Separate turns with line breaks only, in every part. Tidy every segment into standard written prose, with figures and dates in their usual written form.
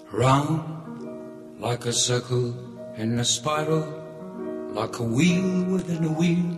Round like a circle in a spiral, like a wheel within a wheel,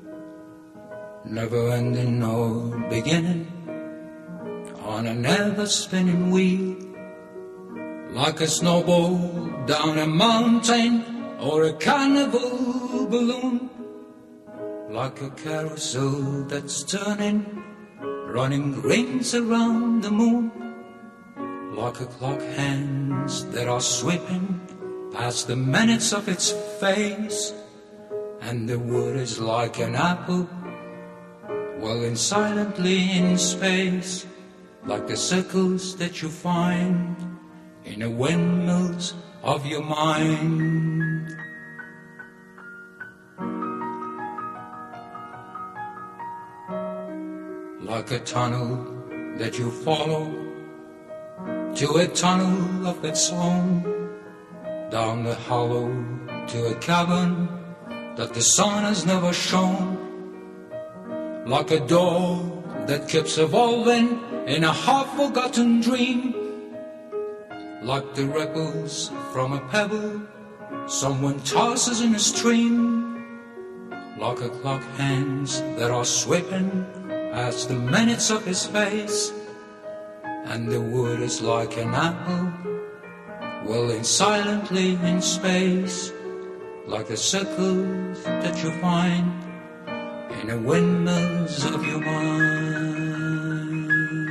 never ending or beginning, on a never spinning wheel, like a snowball down a mountain or a carnival balloon, like a carousel that's turning, running rings around the moon, like a clock hands that are sweeping past the minutes of its face, and the wood is like an apple whirling silently in space, like the circles that you find in the windmills of your mind. Like a tunnel that you follow to a tunnel of its own, down the hollow to a cavern that the sun has never shown, like a door that keeps evolving in a half-forgotten dream, like the ripples from a pebble someone tosses in a stream, like a clock hands that are sweeping past the minutes of his face, and the wood is like an apple whirling silently in space, like the circles that you find in the windmills of your mind.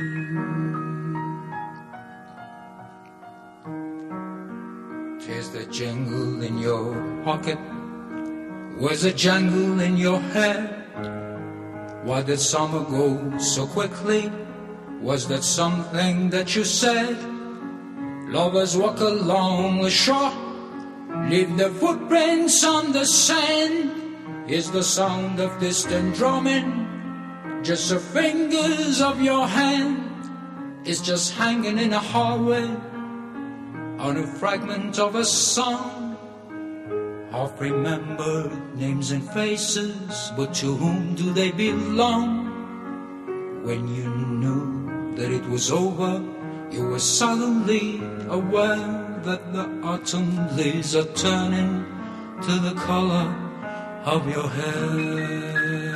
'Tis the jingle in your pocket, was a jangle in your head. Why did summer go so quickly? Was that something that you said? Lovers walk along the shore, leave their footprints on the sand. Is the sound of distant drumming just the fingers of your hand? It's just hanging in a hallway on a fragment of a song, half remembered names and faces, but to whom do they belong? When you knew that it was over, you were suddenly aware that the autumn leaves are turning to the color of your hair.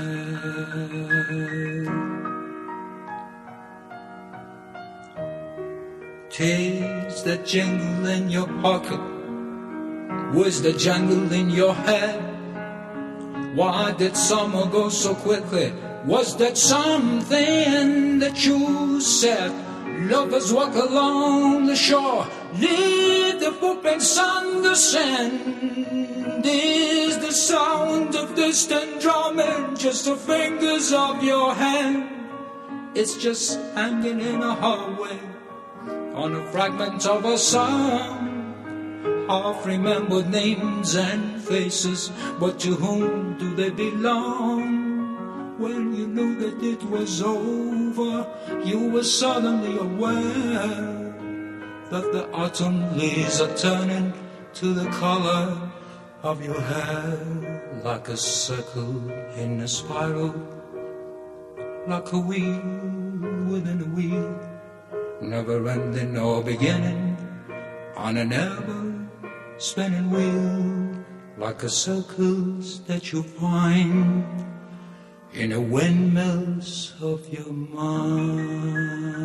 'Tis the jingle in your pocket, was the jangle in your head. Why did summer go so quickly? Was that something that you said? Lovers walk along the shore, leave the footprints on the sand. Is the sound of distant drumming just the fingers of your hand? It's just hanging in a hallway on a fragment of a song, half remembered names and faces, but to whom do they belong? When you knew that it was over, you were suddenly aware that the autumn leaves are turning to the color of your hair, like a circle in a spiral, like a wheel within a wheel, never ending or beginning, on an ever-spinning wheel, like the circles that you find in the windmills of your mind.